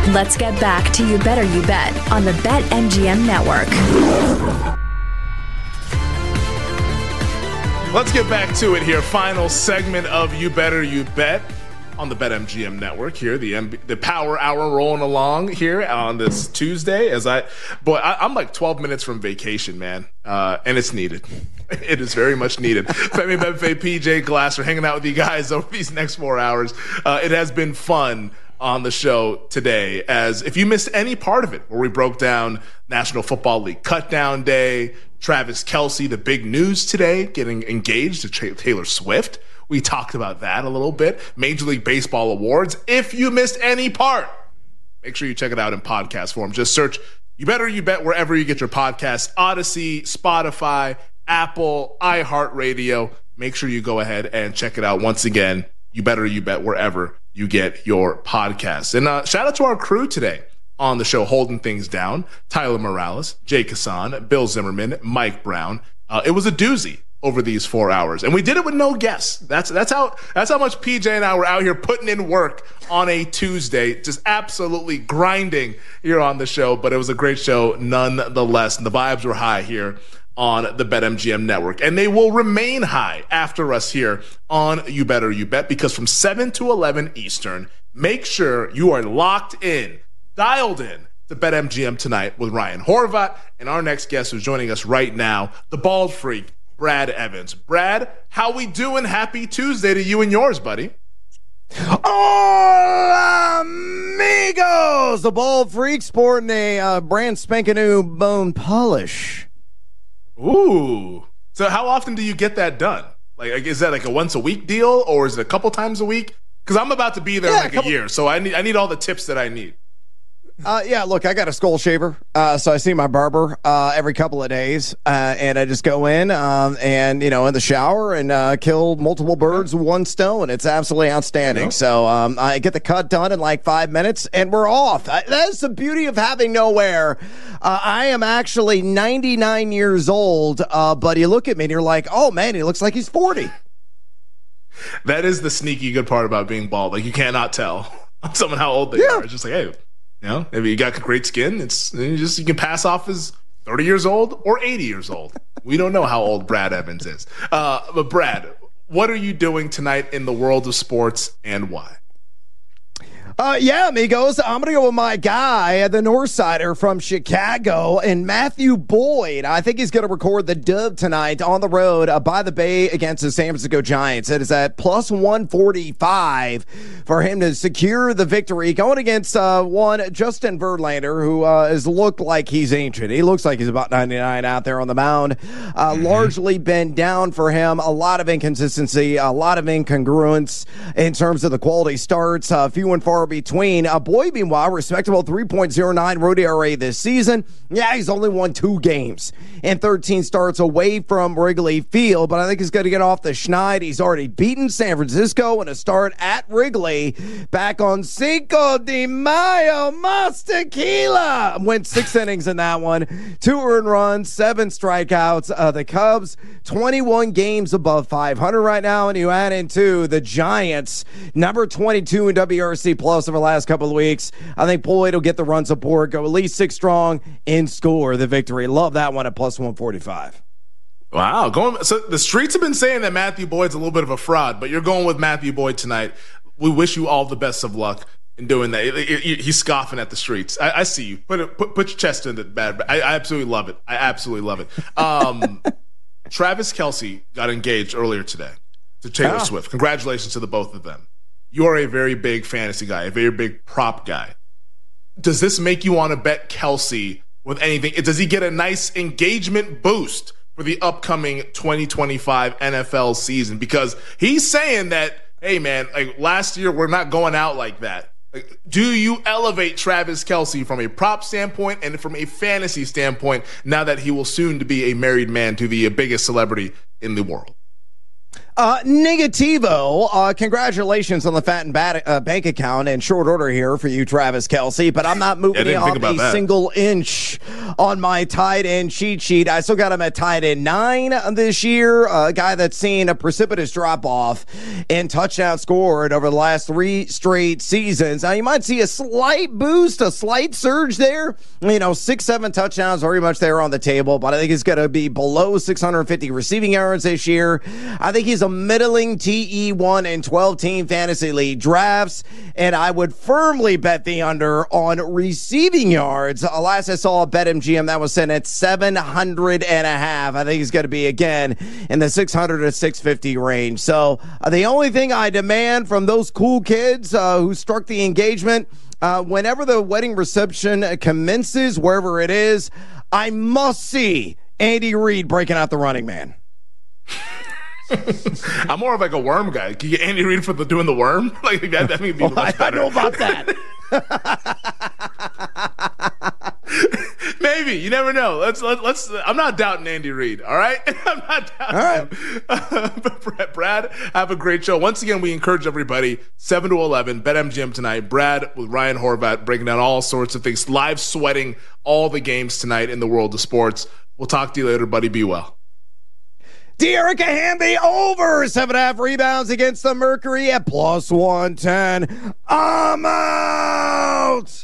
Let's get back to You Better You Bet on the BetMGM Network. Let's get back to it here. Final segment of You Better You Bet on the BetMGM Network here. The Power Hour rolling along here on this Tuesday. I'm like 12 minutes from vacation, man, and it's needed. It is very much needed. Femi Benfe, PJ Glasser hanging out with you guys over these next 4 hours. It has been fun on the show today, as if you missed any part of it, where we broke down National Football League Cutdown Day, Travis Kelce, the big news today, getting engaged to Taylor Swift. We talked about that a little bit. Major League Baseball awards. If you missed any part, make sure you check it out in podcast form. Just search You Better You Bet wherever you get your podcasts. Odyssey, Spotify, Apple, iHeartRadio. Make sure you go ahead and check it out. Once again, You Better You Bet wherever you get your podcasts. And shout out to our crew today on the show, holding things down. Tyler Morales, Jay Kassan, Bill Zimmerman, Mike Brown. It was a doozy over these 4 hours, and we did it with no guests. That's how much PJ and I were out here putting in work on a Tuesday, just absolutely grinding here on the show. But it was a great show nonetheless, and the vibes were high here on the BetMGM Network, and they will remain high after us here on You Better You Bet, because from 7 to 11 Eastern, make sure you are locked in, dialed in to BetMGM tonight with Ryan Horvat and our next guest who's joining us right now, the bald freak, Brad Evans. Brad, how we doing? Happy Tuesday to you and yours, buddy. Hola, amigos! The bald freak sporting a brand spanking new bone polish. Ooh. So how often do you get that done? Like, is that like a once a week deal, or is it a couple times a week? Because I'm about to be there in a year, so I need all the tips that I need. Yeah, look, I got a skull shaver, so I see my barber every couple of days, and I just go in and, in the shower and kill multiple birds with one stone. It's absolutely outstanding. So I get the cut done in like 5 minutes, and we're off. That's the beauty of having no hair. I am actually 99 years old, but you look at me and you're like, oh, man, he looks like he's 40. That is the sneaky good part about being bald. Like, you cannot tell someone how old they are. It's just like, hey, maybe you got great skin. You can pass off as 30 years old or 80 years old. We don't know how old Brad Evans is. But Brad, what are you doing tonight in the world of sports, and why? Yeah, amigos, I'm going to go with my guy, the Northsider from Chicago, and Matthew Boyd. I think he's going to record the dub tonight on the road by the Bay against the San Francisco Giants. It is at plus 145 for him to secure the victory, going against one Justin Verlander, who has looked like he's ancient. He looks like he's about 99 out there on the mound. Largely been down for him. A lot of inconsistency, a lot of incongruence in terms of the quality starts, few and far between. Boyd, meanwhile, respectable 3.09 road ERA this season. Yeah, he's only won 2 games and 13 starts away from Wrigley Field, but I think he's going to get off the schneid. He's already beaten San Francisco in a start at Wrigley back on Cinco de Mayo. Mas Tequila went 6 innings in that one, 2 earned runs, 7 strikeouts. The Cubs 21 games above 500 right now, and you add into the Giants, number 22 in WRC plus over the last couple of weeks. I think Boyd will get the run support, go at least 6 strong, and score the victory. Love that one at plus 145. Wow. So the streets have been saying that Matthew Boyd's a little bit of a fraud, but you're going with Matthew Boyd tonight. We wish you all the best of luck in doing that. He's scoffing at the streets. I see you. Put your chest in the bad. I absolutely love it. I absolutely love it. Travis Kelce got engaged earlier today to Taylor Swift. Congratulations to the both of them. You are a very big fantasy guy, a very big prop guy. Does this make you want to bet Kelce with anything? Does he get a nice engagement boost for the upcoming 2025 NFL season? Because he's saying that, hey, man, like last year, we're not going out like that. Like, do you elevate Travis Kelce from a prop standpoint and from a fantasy standpoint now that he will soon to be a married man to the biggest celebrity in the world? Negativo, congratulations on the fat and bank account in short order here for you, Travis Kelce, but I'm not moving on a single inch on my tight end cheat sheet. I still got him at tight end 9 this year, a guy that's seen a precipitous drop-off in touchdowns scored over the last 3 straight seasons. Now, you might see a slight boost, a slight surge there. 6-7 touchdowns, very much there on the table, but I think he's going to be below 650 receiving yards this year. I think he's a middling TE1 in 12-team fantasy league drafts, and I would firmly bet the under on receiving yards. Last I saw a BetMGM, that was set at 700.5. I think he's going to be, again, in the 600 to 650 range. So the only thing I demand from those cool kids who struck the engagement, whenever the wedding reception commences, wherever it is, I must see Andy Reid breaking out the running man. I'm more of like a worm guy. Can you get Andy Reid for doing the worm? Like that may be much better. I know about that. Maybe, you never know. Let's. I'm not doubting Andy Reid. All right, I'm not doubting him. But Brad, have a great show. Once again, we encourage everybody 7 to 11 BetMGM tonight. Brad with Ryan Horvat breaking down all sorts of things, live sweating all the games tonight in the world of sports. We'll talk to you later, buddy. Be well. De'Arica Hamby over 7.5 rebounds against the Mercury at plus 110. I'm out.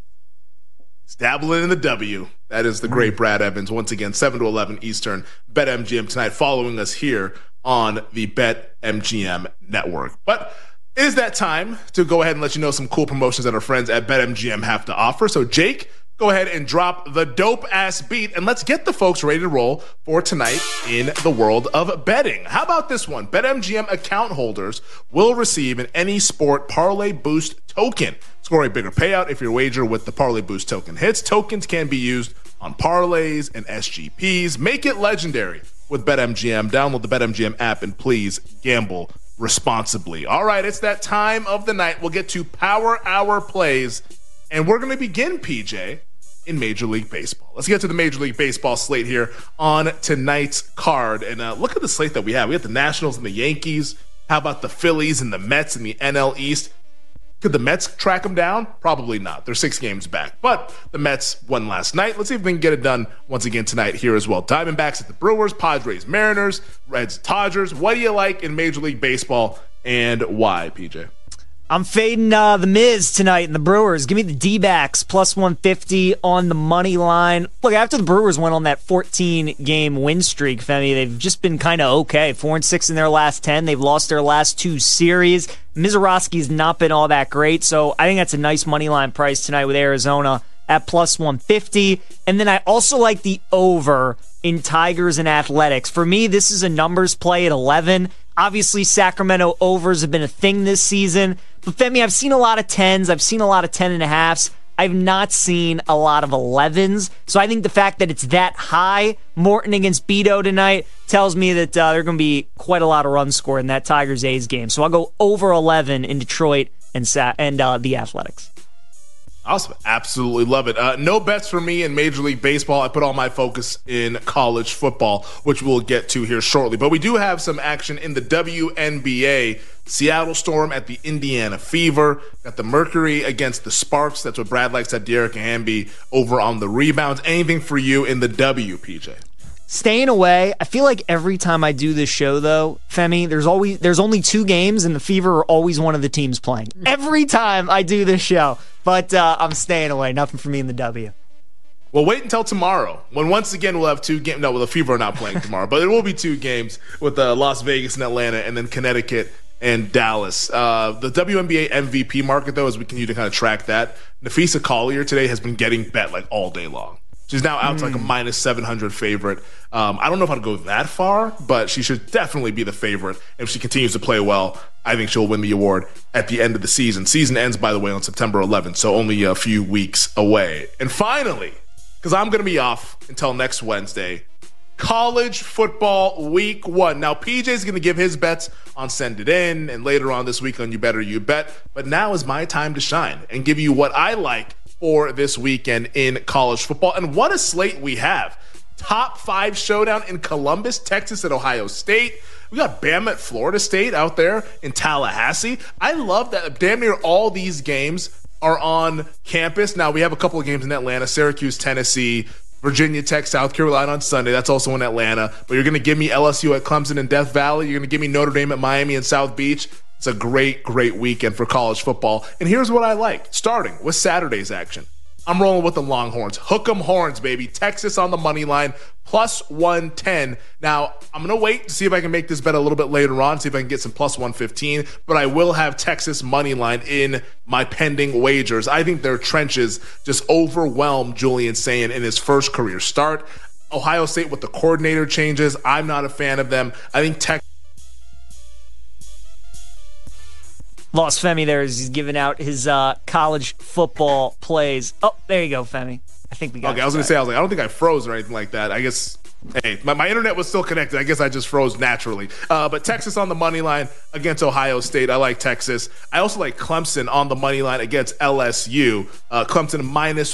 Dabbling in the W. That is the great Brad Evans. Once again, 7 to 11 Eastern, BetMGM tonight, following us here on the BetMGM network. But it is that time to go ahead and let you know some cool promotions that our friends at BetMGM have to offer. So, Jake, go ahead and drop the dope-ass beat, and let's get the folks ready to roll for tonight in the world of betting. How about this one? BetMGM account holders will receive an Any Sport Parlay Boost token. Score a bigger payout if your wager with the Parlay Boost token hits. Tokens can be used on parlays and SGPs. Make it legendary with BetMGM. Download the BetMGM app and please gamble responsibly. All right, it's that time of the night. We'll get to Power Hour plays, and we're going to begin, PJ, in Major League Baseball. Let's get to the Major League Baseball slate here on tonight's card. And look at the slate that we have. We have the Nationals and the Yankees. How about the Phillies and the Mets and the NL East? Could the Mets track them down? Probably not. They're 6 games back. But the Mets won last night. Let's see if we can get it done once again tonight here as well. Diamondbacks at the Brewers, Padres, Mariners, Reds, Dodgers. What do you like in Major League Baseball and why, PJ? I'm fading the Miz tonight in the Brewers. Give me the D-backs, plus 150 on the money line. Look, after the Brewers went on that 14-game win streak, Femi, they've just been kind of okay. 4-6 in their last 10. They've lost their last 2 series. Mizorowski's not been all that great, so I think that's a nice money line price tonight with Arizona at plus 150. And then I also like the over in Tigers and Athletics. For me, this is a numbers play at 11. Obviously, Sacramento overs have been a thing this season. But Femi, I've seen a lot of 10s. I've seen a lot of 10.5s. I've not seen a lot of 11s. So I think the fact that it's that high, Morton against Beto tonight, tells me that there are going to be quite a lot of runs scored in that Tigers-A's game. So I'll go over 11 in Detroit and the Athletics. Awesome. Absolutely love it. No bets for me in Major League Baseball. I put all my focus in college football, which we'll get to here shortly. But we do have some action in the WNBA. Seattle Storm at the Indiana Fever. Got the Mercury against the Sparks. That's what Brad likes at De'Arica Hamby over on the rebounds. Anything for you in the W, PJ? Staying away. I feel like every time I do this show, though, Femi, there's only 2 games, and the Fever are always one of the teams playing. Every time I do this show. But I'm staying away. Nothing for me in the W. Well, wait until tomorrow, when once again we'll have 2 games. No, well, the Fever are not playing tomorrow, but it will be 2 games with Las Vegas and Atlanta, and then Connecticut and Dallas. The WNBA MVP market, though, as we continue to kind of track that, Nafisa Collier today has been getting bet like all day long. She's now out to like a minus 700 favorite. I don't know if I'd go that far, but she should definitely be the favorite. If she continues to play well, I think she'll win the award at the end of the season. Season ends, by the way, on September 11th, so only a few weeks away. And finally, because I'm going to be off until next Wednesday, college football week 1. Now, PJ's going to give his bets on Send It In and later on this week on You Better You Bet. But now is my time to shine and give you what I like for this weekend in college football. And what a slate we have. Top 5 showdown in Columbus, Texas at Ohio State. We got Bama at Florida State out there in Tallahassee. I love that damn near all these games are on campus. Now, we have a couple of games in Atlanta, Syracuse, Tennessee, Virginia Tech, South Carolina on Sunday. That's also in Atlanta. But you're going to give me LSU at Clemson and Death Valley. You're going to give me Notre Dame at Miami and South Beach. It's a great, great weekend for college football. And here's what I like, starting with Saturday's action. I'm rolling with the Longhorns. Hook 'em horns, baby. Texas on the money line, plus 110. Now, I'm going to wait to see if I can make this bet a little bit later on, see if I can get some plus 115. But I will have Texas money line in my pending wagers. I think their trenches just overwhelmed Julian Sayin in his first career start. Ohio State with the coordinator changes, I'm not a fan of them. I think Texas. Lost Femi there as he's giving out his college football plays. Oh, there you go, Femi. I think we got Okay, I was going to say, I don't think I froze or anything like that. I guess, hey, my internet was still connected. I guess I just froze naturally. But Texas on the money line against Ohio State. I like Texas. I also like Clemson on the money line against LSU. Clemson minus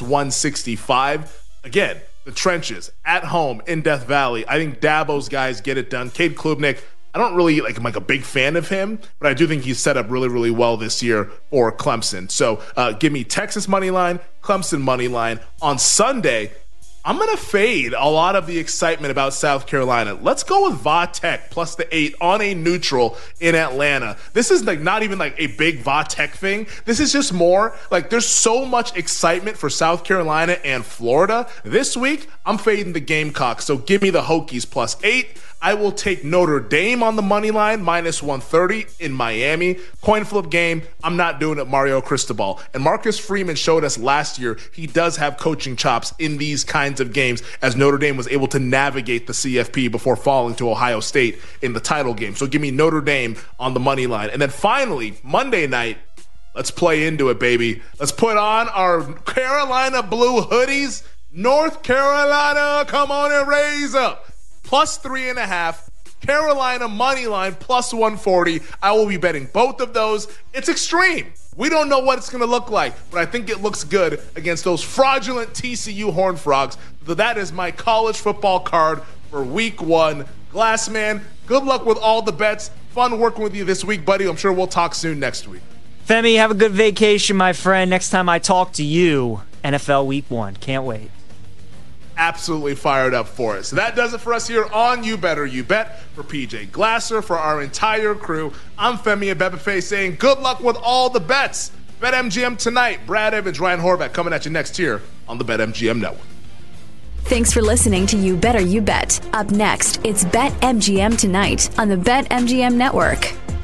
165. Again, the trenches at home in Death Valley. I think Dabo's guys get it done. Cade Klubnik, I don't really I'm like a big fan of him, but I do think he's set up really, really well this year for Clemson. So give me Texas money line, Clemson money line. On Sunday, I'm going to fade a lot of the excitement about South Carolina. Let's go with Va-Tech plus the 8 on a neutral in Atlanta. This is not even a big Va-Tech thing. This is just more there's so much excitement for South Carolina and Florida. This week, I'm fading the Gamecocks. So give me the Hokies plus 8. I will take Notre Dame on the money line, minus 130 in Miami. Coin flip game, I'm not doing it, Mario Cristobal. And Marcus Freeman showed us last year he does have coaching chops in these kinds of games, as Notre Dame was able to navigate the CFP before falling to Ohio State in the title game. So give me Notre Dame on the money line. And then finally, Monday night, let's play into it, baby. Let's put on our Carolina blue hoodies. North Carolina, come on and raise up. Plus 3.5, Carolina money line plus 140. I will be betting both of those. It's extreme. We don't know what it's going to look like, but I think it looks good against those fraudulent TCU Horned Frogs. So that is my college football card for week 1. Glassman, good luck with all the bets. Fun working with you this week, buddy. I'm sure we'll talk soon next week. Femi, have a good vacation, my friend. Next time I talk to you, NFL week 1. Can't wait. Absolutely fired up for it. So that does it for us here on You Better You Bet. For PJ Glasser, for our entire crew, I'm Femi Abebefe saying good luck with all the bets. BetMGM tonight. Brad Evans, Ryan Horvath coming at you next here on the BetMGM Network. Thanks for listening to You Better You Bet. Up next, it's BetMGM Tonight on the BetMGM Network.